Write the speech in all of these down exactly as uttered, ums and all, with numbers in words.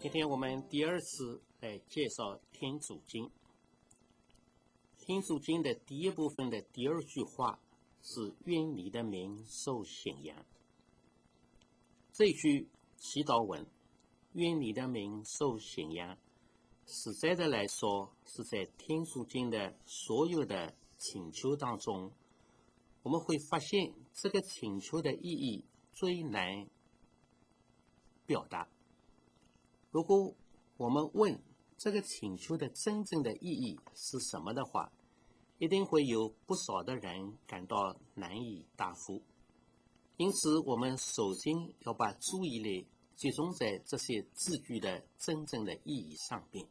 今天我们第二次来介绍天主经。天主经的第一部分的第二句话是愿你的名受显扬。这句祈祷文愿你的名受显扬，实在的来说是在天主经的所有的请求当中，我们会发现这个请求的意义最难表达。如果我们问这个请求的真正的意义是什么的话，一定会有不少的人感到难以答复。因此我们首先要把注意力集中在这些字句的真正的意义上边。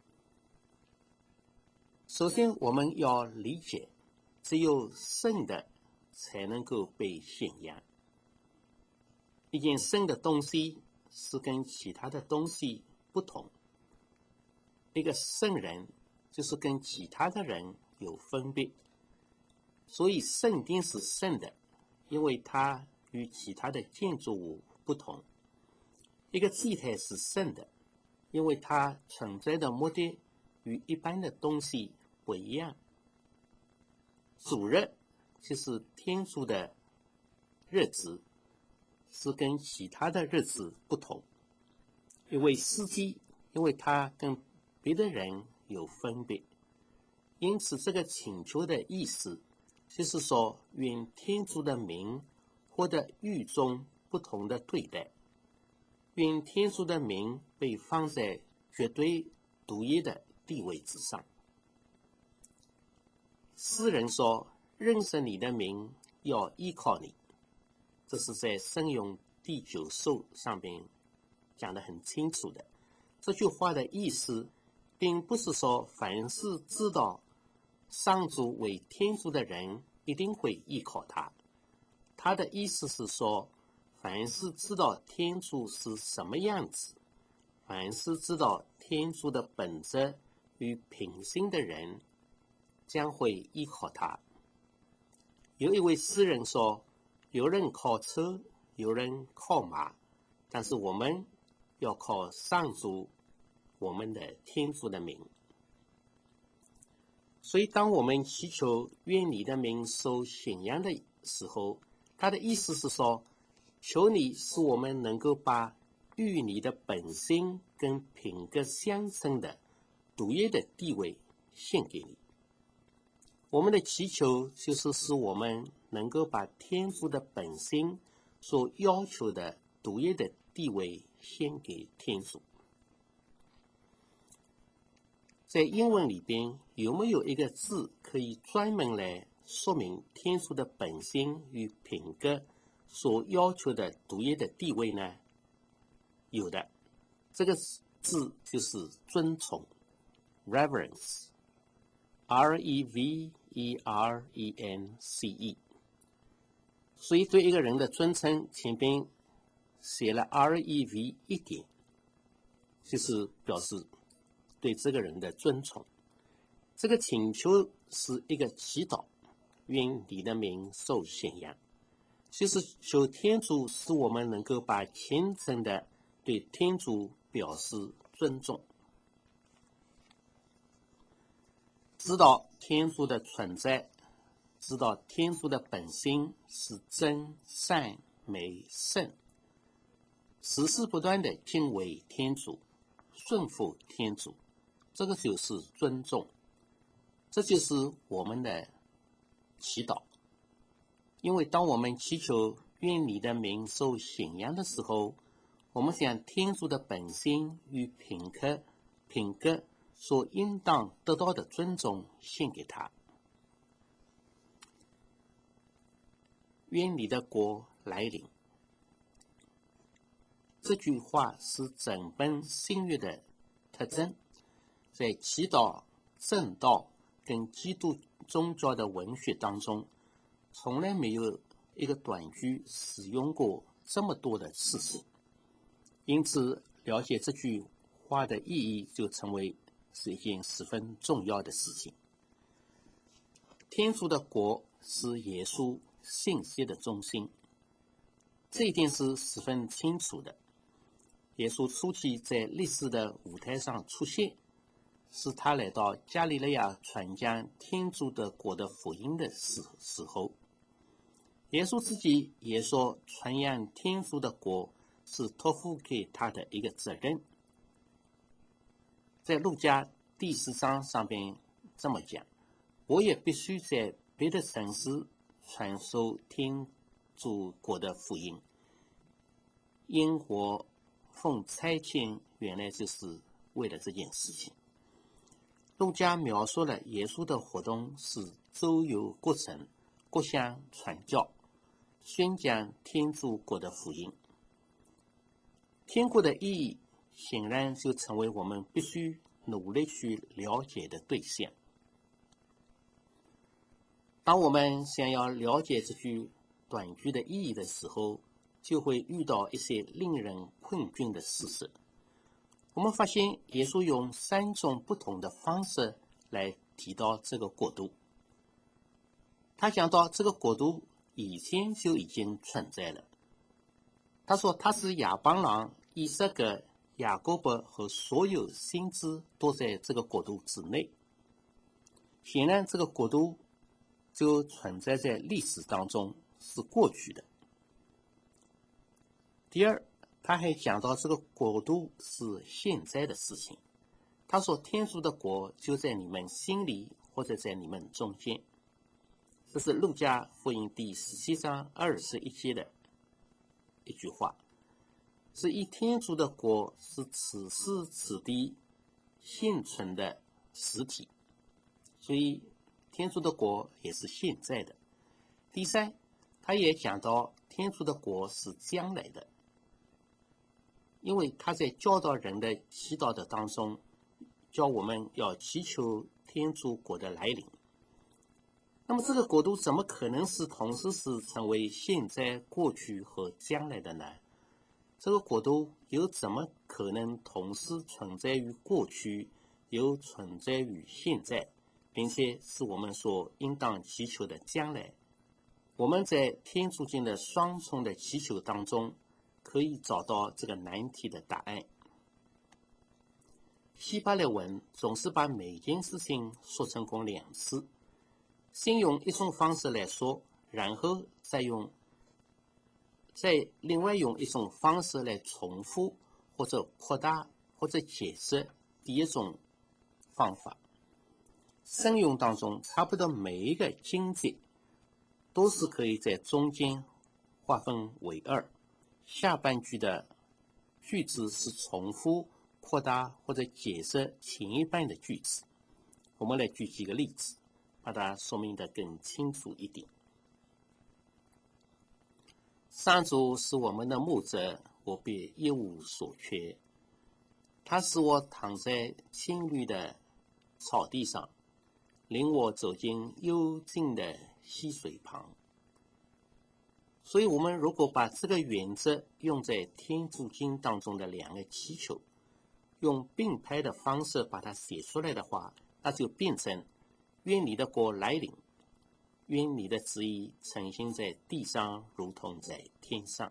首先我们要理解，只有圣的才能够被显扬。一件圣的东西是跟其他的东西不同，一个圣人就是跟其他的人有分别，所以圣殿是圣的，因为它与其他的建筑物不同。一个祭台是圣的，因为它存在的目的与一般的东西不一样。主日就是天主的日子，是跟其他的日子不同。一位司机，因为他跟别的人有分别，因此这个请求的意思就是说，愿天主的名获得与众不同的对待，愿天主的名被放在绝对独一的地位之上。诗人说，认识你的名，要依靠你，这是在圣咏第九首上边讲得很清楚的。这句话的意思并不是说凡是知道上主为天主的人一定会依靠他，他的意思是说，凡是知道天主是什么样子，凡是知道天主的本质与品性的人将会依靠他。有一位诗人说，有人靠车，有人靠马，但是我们要靠上主我们的天主的名。所以当我们祈求愿你的名受显扬的时候，他的意思是说，求你使我们能够把与你的本性跟品格相称的独一的地位献给你。我们的祈求就是使我们能够把天主的本性所要求的独一的地位献给天主。在英文里边有没有一个字可以专门来说明天主的本性与品格所要求的独一的地位呢？有的，这个字就是尊崇 reverence R E V E R E N C E。 所以对一个人的尊称前边写了 R E V 一点，就是表示对这个人的尊崇。这个请求是一个祈祷，愿你的名受显扬，就是求天主使我们能够把虔诚的对天主表示尊重，知道天主的存在，知道天主的本性是真善美圣，时时不断的敬畏天主，顺服天主，这个就是尊重，这就是我们的祈祷。因为当我们祈求愿你的名受显扬的时候，我们将天主的本性与品格品格所应当得到的尊重献给他。愿你的国来临，这句话是整本新约的特征，在祈祷、正道跟基督宗教的文学当中，从来没有一个短句使用过这么多的次数。因此了解这句话的意义就成为是一件十分重要的事情。天主的国是耶稣信息的中心，这一点是十分清楚的。 耶稣初期在历史的舞台上出现，是他来到加利利亚传讲天主的国的福音的时时候。耶稣自己也说，传扬天主的国是托付给他的一个责任。在路加第四章上边这么讲，我也必须在别的城市传授天主国的福音。因我奉差遣，原来就是为了这件事情。路加描述了耶稣的活动是周游各城，各乡传教，宣讲天主国的福音。天国的意义显然就成为我们必须努力去了解的对象。当我们想要了解这句短句的意义的时候，就会遇到一些令人困窘的事实。我们发现耶稣用三种不同的方式来提到这个国度。他讲到这个国度以前就已经存在了。他说他是亚邦郎、以撒格、雅各伯和所有先知都在这个国度之内。显然这个国度就存在在历史当中，是过去的。第二，他还讲到这个国度是现在的事情。他说天主的国就在你们心里，或者在你们中间。这是路加福音第十七章二十一节的一句话，是以天主的国是此时此地现存的实体，所以天主的国也是现在的。第三，他也讲到天主的国是将来的，因为他在教导人的祈祷的当中，叫我们要祈求天主国的来临。那么这个国度怎么可能是同时是成为现在、过去和将来的呢？这个国度又怎么可能同时存在于过去，又存在于现在，并且是我们所应当祈求的将来？我们在天主经的双重的祈求当中，可以找到这个难题的答案。希伯来文总是把每件事情说成功两次，先用一种方式来说，然后再用再另外用一种方式来重复或者扩大或者解释第一种方法。圣咏当中差不多每一个经节都是可以在中间划分为二，下半句的句子是重复、扩大或者解释前一半的句子。我们来举几个例子，把它说明得更清楚一点。上主是我们的牧者，我便一无所缺。他使我躺在青绿的草地上，领我走进幽静的溪水旁。所以我们如果把这个原则用在天主经当中的两个祈求，用并排的方式把它写出来的话，那就变成愿你的国来临，愿你的旨意成行在地上如同在天上。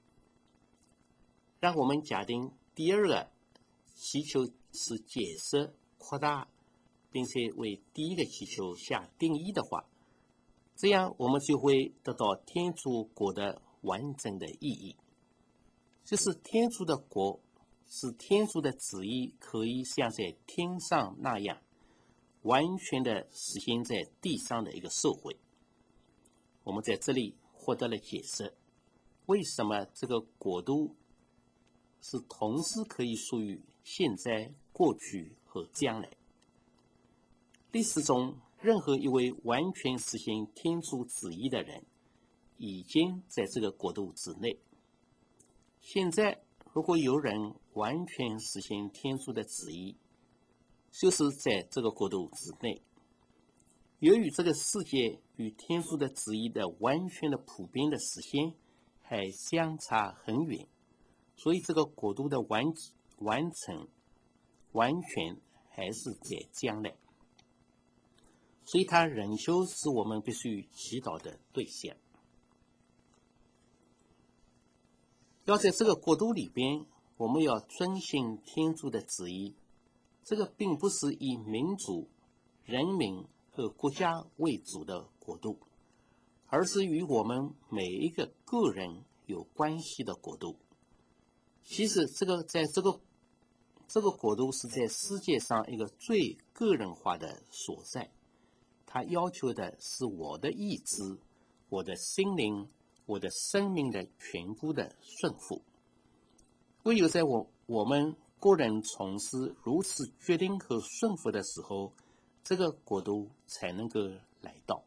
让我们假定第二个祈求是解释、扩大，并且为第一个祈求下定义的话，这样我们就会得到天主国的完整的意义。就是天主的国是天主的旨意可以像在天上那样完全的实现在地上的一个社会。我们在这里获得了解释，为什么这个国度是同时可以属于现在、过去和将来。历史中任何一位完全实行天主旨意的人，已经在这个国度之内。现在如果有人完全实行天主的旨意，就是在这个国度之内。由于这个世界与天主的旨意的完全的普遍的实现还相差很远，所以这个国度的完完成完全还是在将来，所以它仍旧是我们必须祈祷的对象。要在这个国度里边我们要遵循天主的旨意。这个并不是以民族、人民和国家为主的国度，而是与我们每一个个人有关系的国度。其实这个在这个这个国度是在世界上一个最个人化的所在，它要求的是我的意志、我的心灵、我的生命的全部的顺服。唯有在我我们个人从事如此决定和顺服的时候，这个国度才能够来到。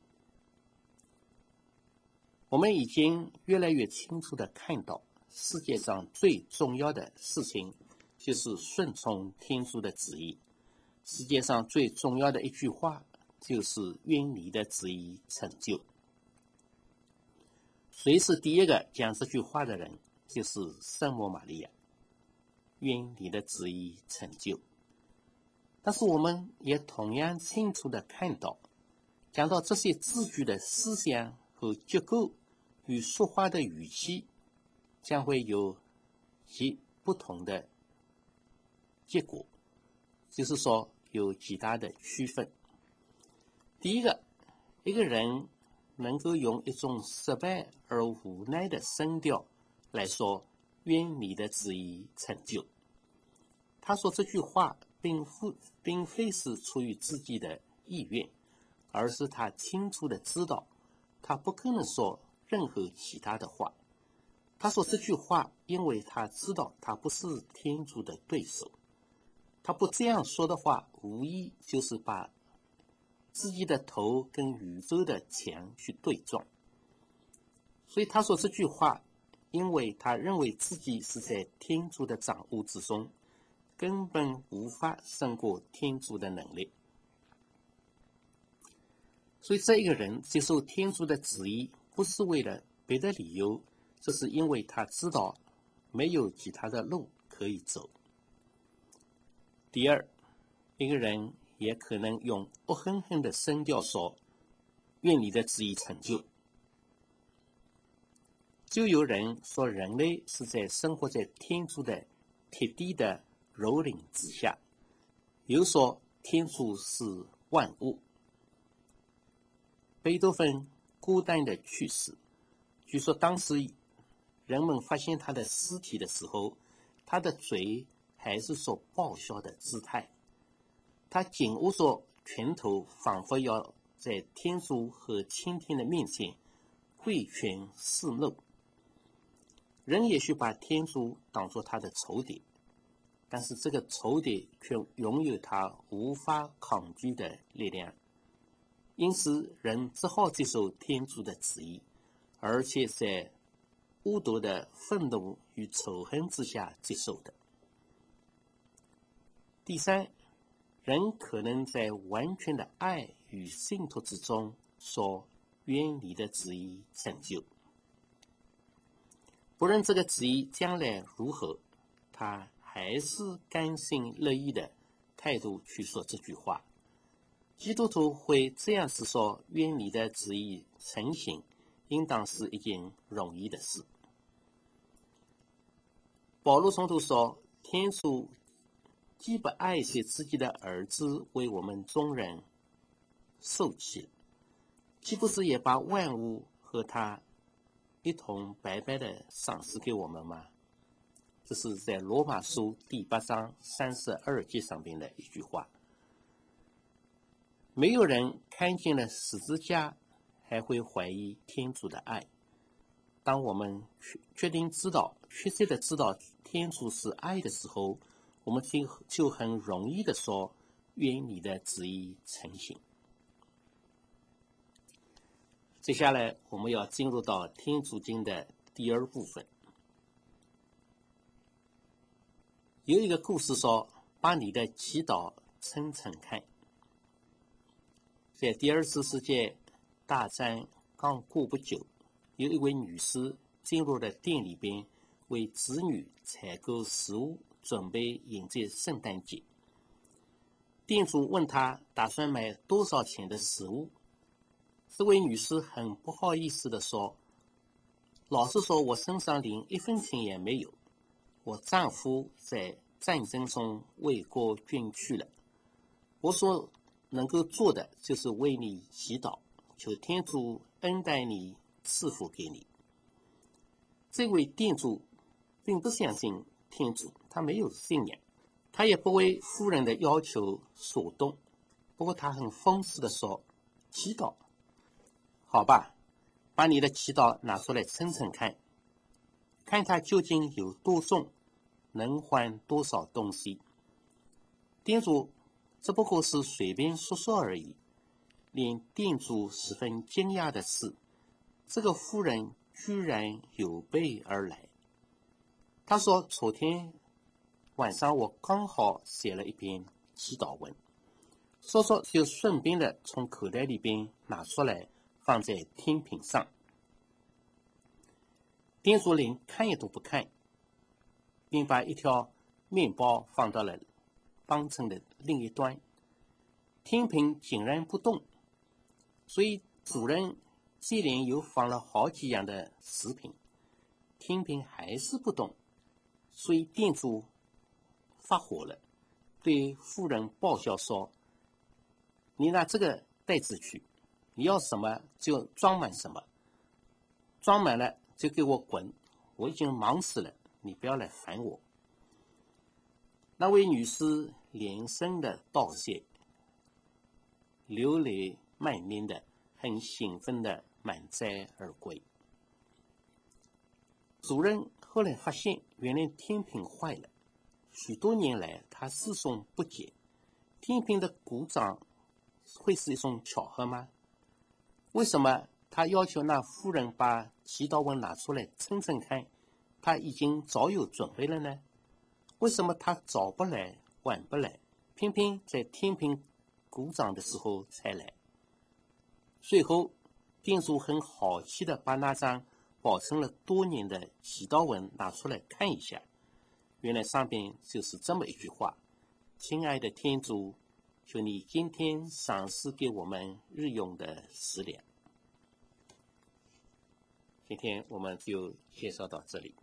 我们已经越来越清楚地看到，世界上最重要的事情就是顺从天主的旨意。世界上最重要的一句话就是愿你的旨意成就。谁是第一个讲这句话的人？就是圣母玛利亚，愿你的旨意成就。但是我们也同样清楚地看到，讲到这些字句的思想和结构与说话的语气将会有极不同的结果，就是说有极大的区分。第一个，一个人能够用一种失败而无奈的声调来说愿你的旨意成就。他说这句话并不并非是出于自己的意愿，而是他清楚地知道他不可能说任何其他的话。他说这句话因为他知道他不是天主的对手，他不这样说的话无疑就是把自己的头跟宇宙的墙去对撞。所以他说这句话因为他认为自己是在天主的掌握之中，根本无法胜过天主的能力。所以这一个人接受天主的旨意不是为了别的理由，这是因为他知道没有其他的路可以走。第二，一个人也可能用恶狠狠的声调说愿你的旨意成就。就有人说人类是在生活在天主的铁地的蹂躏之下，有说天主是万物。贝多芬孤单的去世，据说当时人们发现他的尸体的时候，他的嘴还是说爆笑的姿态，他紧握着拳头，仿佛要在天主和青天的面前挥拳示怒。人也许把天主当作他的仇敌，但是这个仇敌却拥有他无法抗拒的力量，因此人只好接受天主的旨意，而且在恶毒的愤怒与仇恨之下接受的。第三，人可能在完全的爱与信托之中说愿你的旨意成就。不论这个旨意将来如何，他还是甘心乐意的态度去说这句话。基督徒会这样子说愿你的旨意成行，应当是一件容易的事。保罗宗徒说，天主既不爱惜自己的儿子为我们众人受弃，岂不是也把万物和他一同白白的赏赐给我们吗？这是在罗马书第八章三十二节上边的一句话。没有人看见了十字架还会怀疑天主的爱。当我们确定知道确切的知道天主是爱的时候，我们就就很容易的说愿你的旨意成行。接下来我们要进入到天主经的第二部分。有一个故事说，把你的祈祷称称看。在第二次世界大战刚过不久，有一位女士进入了店里边，为子女采购食物，准备迎接圣诞节。店主问她打算买多少钱的食物。这位女士很不好意思地说，老实说，我身上连一分钱也没有， 我丈夫在战争中为国捐躯了。我所能够做的就是为你祈祷，求天主恩待你，赐福给你。”这位店主并不相信天主，他没有信仰，他也不为夫人的要求所动。不过他很讽刺地说：“祈祷，好吧，把你的祈祷拿出来称称看，看它究竟有多重，能换多少东西。”店主只不过是随便说说而已。令店主十分惊讶的是，这个妇人居然有备而来。他说：“昨天晚上我刚好写了一篇祈祷文，说说就顺便的从口袋里边拿出来放在天平上。”店主连看也都不看，并把一条面包放到了方秤的另一端。天平竟然不动，所以主人接连又放了好几样的食品，天平还是不动，所以店主发火了，对妇人报销说：“你拿这个袋子去，你要什么就装满什么，装满了就给我滚，我已经忙死了，你不要来烦我。”那位女士连声的道谢，流泪满面的，很兴奋的满载而归。主人后来发现，原来天平坏了。许多年来，他思索不解，天平的故障会是一种巧合吗？为什么他要求那妇人把祈祷文拿出来称称看，他已经早有准备了呢？为什么他早不来晚不来，偏偏在天平故障的时候才来？最后店主很好奇地把那张保存了多年的祈祷文拿出来看一下，原来上边就是这么一句话：“亲爱的天主，求你今天赏赐给我们日用的食粮。”今天我们就介绍到这里。